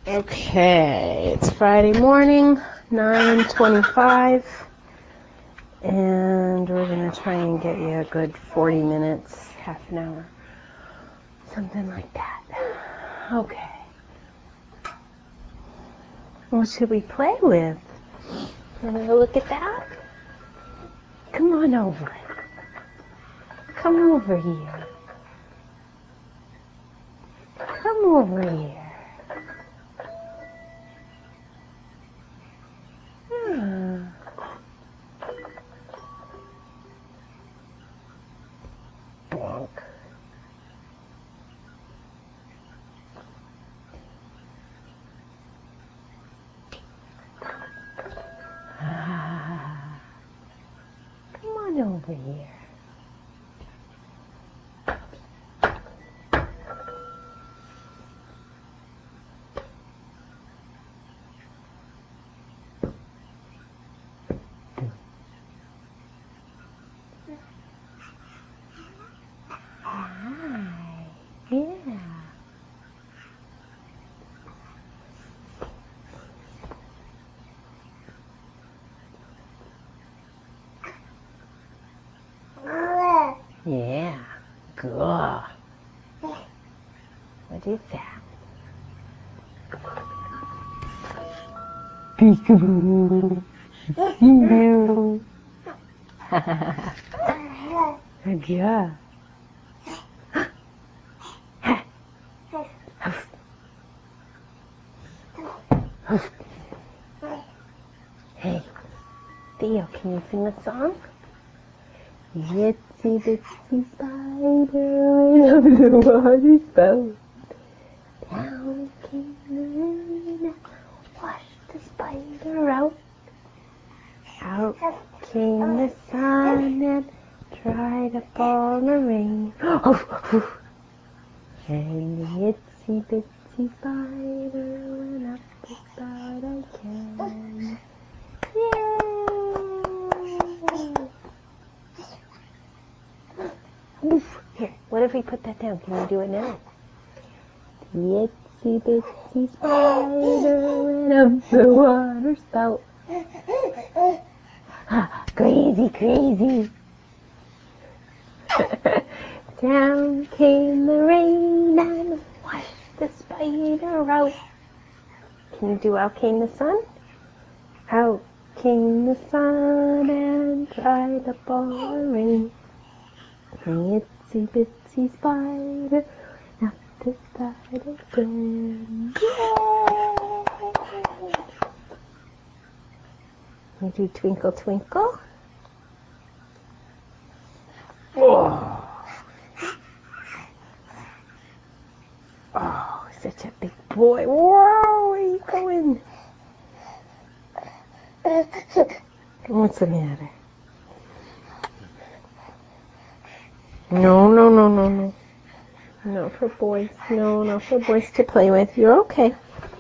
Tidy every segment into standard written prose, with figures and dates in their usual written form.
Okay, it's Friday morning, 9:25, and we're going to try and get you a good 40 minutes, half an hour, something like that. Okay. What should we play with? Want to look at that? Come on over. Come over here. Come over here. Bonk. Come on over here. Hi. Yeah. Yeah. Good. What is that? Peekaboo. Peekaboo. Good job. Hey, Theo, can you sing a song? Itsy bitsy spider went up the water spout. Down came the rain and washed the spider out. Out came the sun and dried up all the rain. And the itsy bitsy spider went up the spout again. Yay! Here, what if we put that down? Can you do it now? The itsy bitsy spider went up the water spout. Crazy, crazy. Down came the rain and washed the spider out. Can you do out came the sun? Out came the sun and dried up all the rain. The itsy bitsy spider up the spout again. Yay! You do twinkle twinkle. Oh, such a big boy. Whoa, where are you going? What's the matter? No. Not for boys. No, not for boys to play with. You're okay.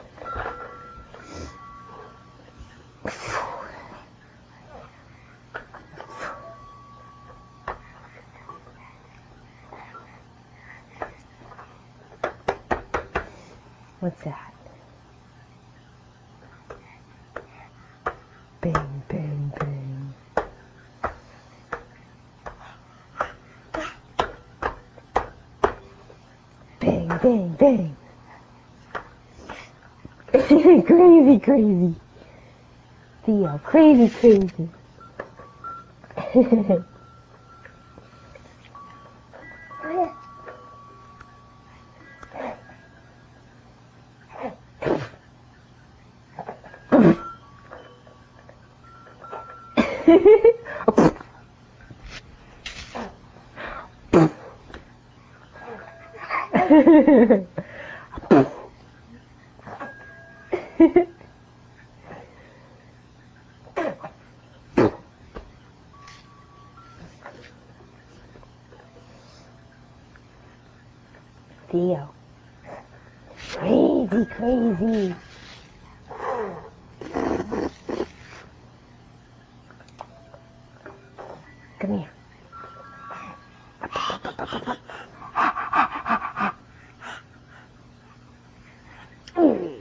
What's that? Bang, bang, bang. Bang, bang, bang. Crazy, crazy. Theo, crazy, crazy. Theo. Crazy, crazy. Come here.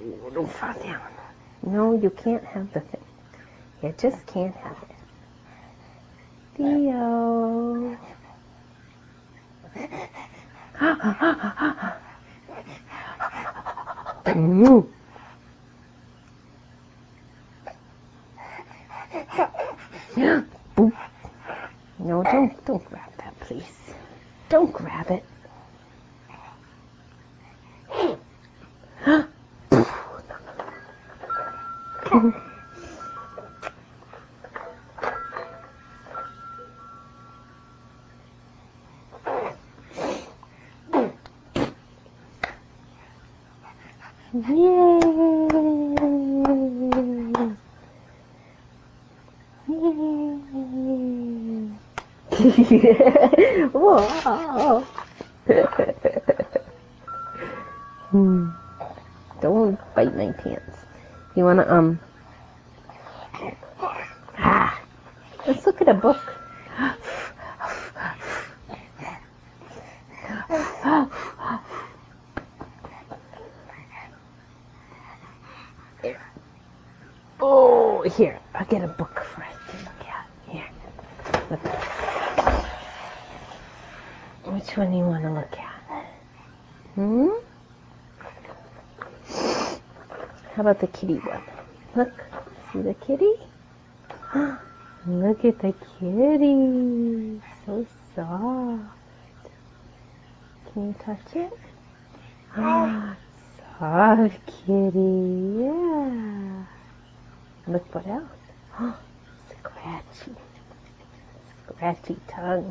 don't fall down. No, you can't have the thing. You just can't have it. Theo. No, don't grab that, please. Don't grab it. Yay! Yay! Whoa! Don't bite my pants. You wanna let's look at a book. Oh, here, I'll get a book for us to look at. Here, look. Which one do you want to look at? How about the kitty one? Look, see the kitty? Look at the kitty. So soft. Can you touch it? Soft kitty. Yeah. Look what else. Scratchy. Scratchy tongue.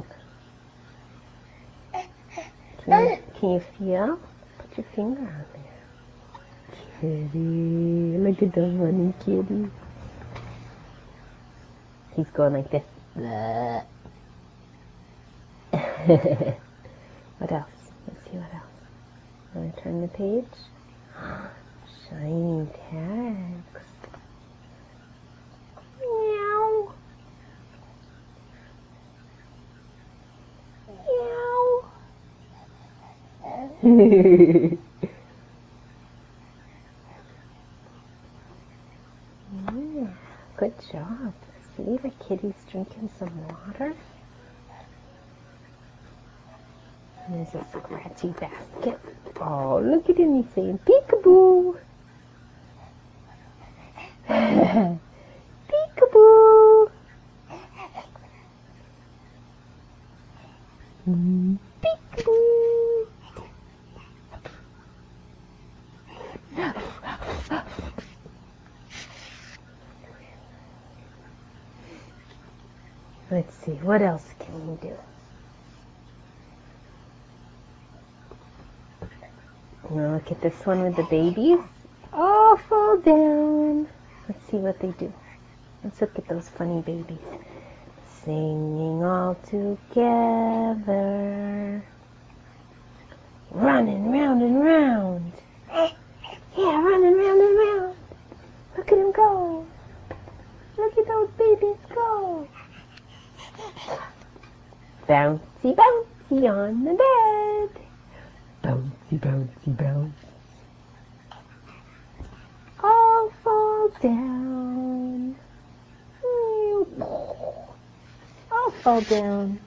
Can you feel? Put your finger on there. Kitty. Look at the funny kitty. He's going like this. What else? Let's see what else. Want to turn the page? Shiny tags. Meow. Meow. Yeah, good job. See, the kitty's drinking some water. And there's a scratchy basket. Oh, look at him. He's saying peekaboo. Peekaboo. Peekaboo. Let's see, what else can we do? Now look at this one with the babies. Oh, fall down. Let's see what they do. Let's look at those funny babies. Singing all together. Running round and round. Yeah, running round and round. Look at him go. Look at those babies go. Bouncy, bouncy on the bed. Bouncy, bouncy, bounce. All fall down. All fall down.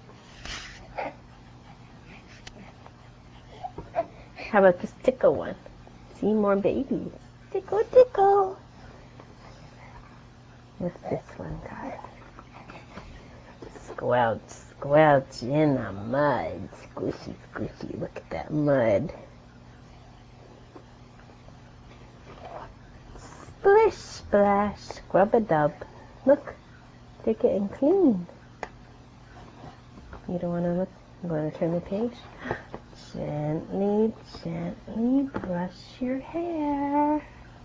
How about this tickle one? See more babies. Tickle, tickle. What's this one got? Squelch, squelch in the mud. Squishy, squishy. Look at that mud. Splish, splash, scrub-a-dub. Look, they're getting clean. You don't want to look? I'm going to turn the page. Gently, gently brush your hair.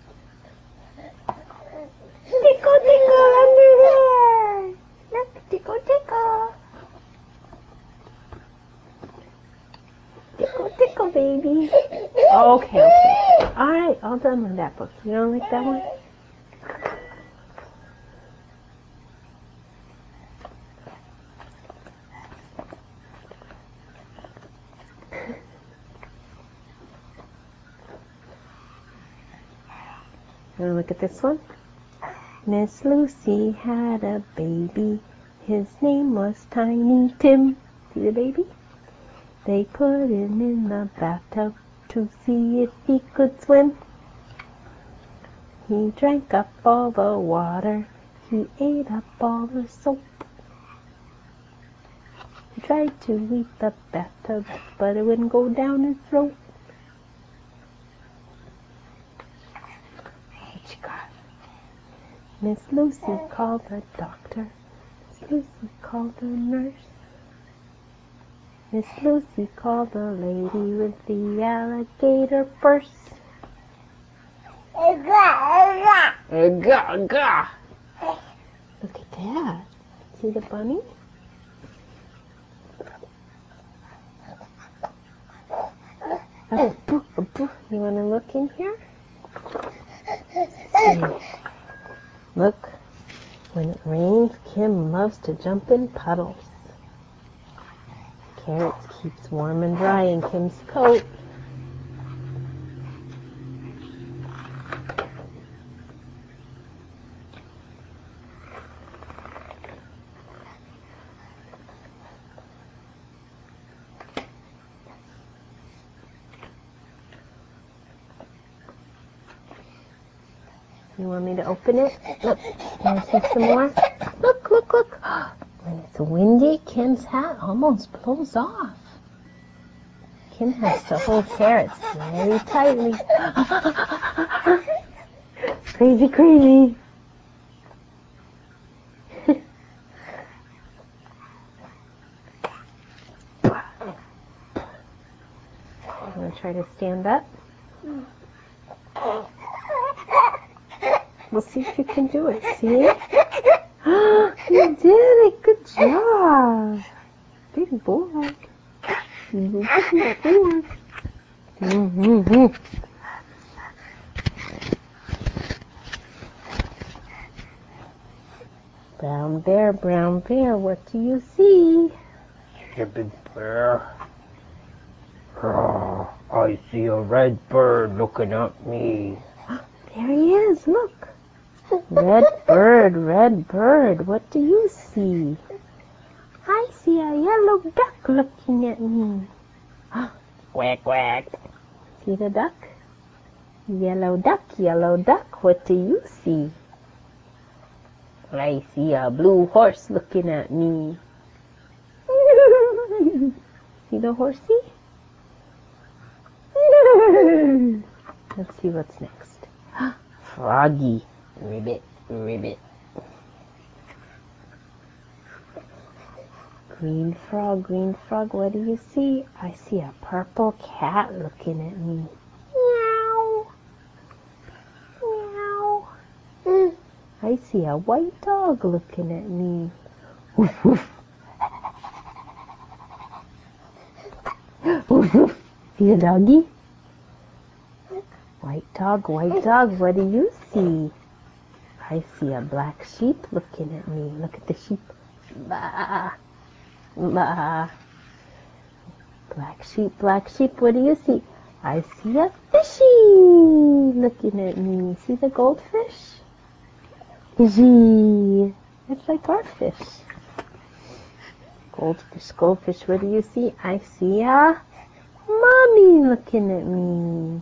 Tickle, tickle under there. Look, tickle, tickle. Tickle, tickle, baby. Okay. All right, all done with that book. You don't like that one? Wanna look at this one? Miss Lucy had a baby. His name was Tiny Tim. See the baby? They put him in the bathtub to see if he could swim. He drank up all the water. He ate up all the soap. He tried to eat the bathtub, but it wouldn't go down his throat. What you got? Miss Lucy called the doctor. Miss Lucy called the nurse. Miss Lucy called the lady with the alligator purse. Look at that. See the bunny? You want to look in here? Look, when it rains, Kim loves to jump in puddles. Carrots keeps warm and dry in Kim's coat. You want me to open it? Look, want to see some more? Look. When it's windy, Kim's hat almost blows off. Kim has to hold carrots very tightly. Crazy. I'm going to try to stand up. We'll see if you can do it. See? You did it. Good job. Big boy. Brown bear, what do you see? Hey, big bear. Oh, I see a red bird looking at me. There he is, look. Red bird, what do you see? I see a yellow duck looking at me. Quack. See the duck? Yellow duck, what do you see? I see a blue horse looking at me. See the horsey? Let's see what's next. Froggy. Ribbit. Green frog, what do you see? I see a purple cat looking at me. Meow. I see a white dog looking at me. Woof. See the doggy? White dog, what do you see? I see a black sheep looking at me. Look at the sheep. Bah. Black sheep, what do you see? I see a fishy looking at me. See the goldfish? Fishy. It's like our fish. Goldfish, what do you see? I see a mommy looking at me.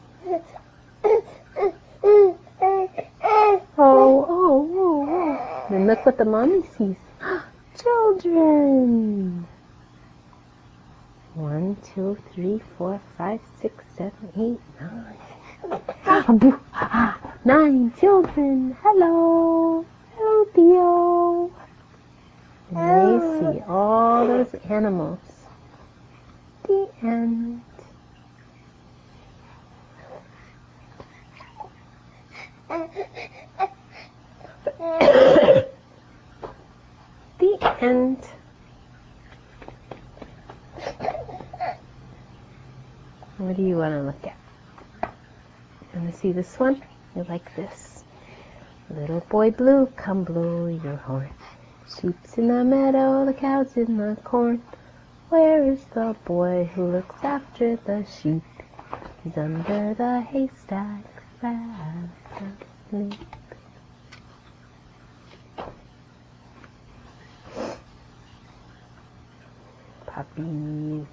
Oh. Then look what the mommy sees. Children. 1, 2, 3, 4, 5, 6, 7, 8, 9. 9 children. Hello, Theo. And they see all those animals. The end. The end. What do you want to look at? You want to see this one? You like this. Little boy blue, come blow your horn. Sheep's in the meadow, the cow's in the corn. Where is the boy who looks after the sheep? He's under the haystack, fast Puppies.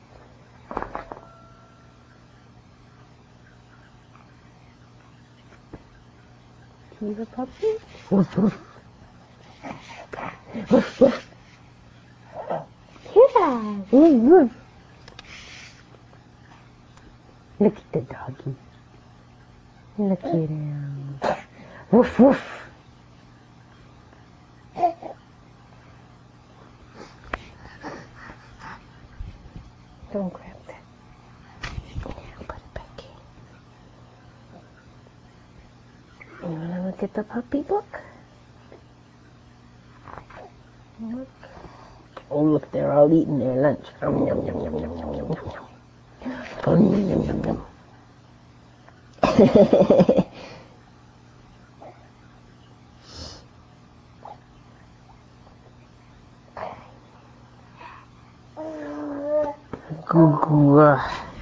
He's a puppy. Woof, woof. Woof, woof. Yeah. Woof, woof. Look at the doggy. Look at him. Woof, woof. Don't grab that. Put it back here. You want to look at the puppy book? Look. Oh, look, they're all eating their lunch. Yum, yum, yum, yum, yum, yum, yum, yum. Oh, yum, yum, yum, yum. Goo goo.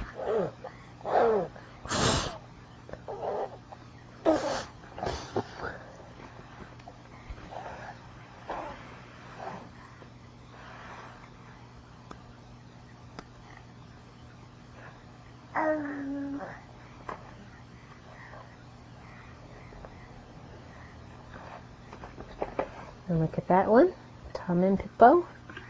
And look at that one, Tom and Pippo.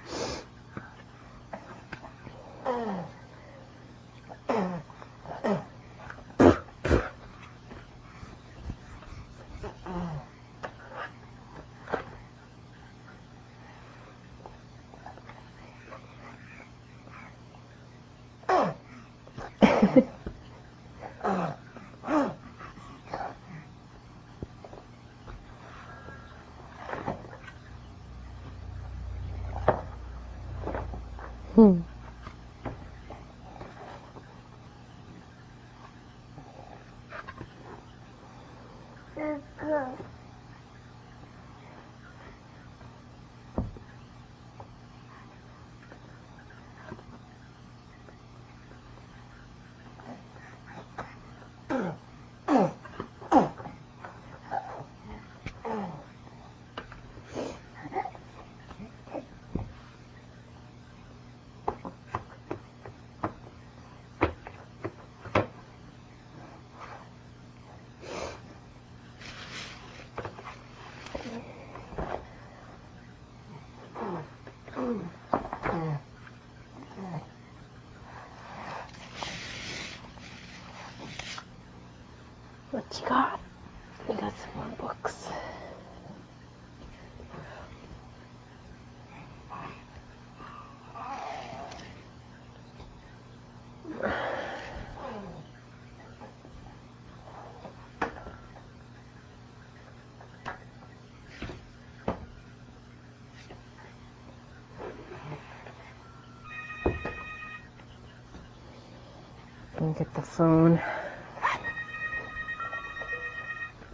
What you got? We got some more books. And get the phone.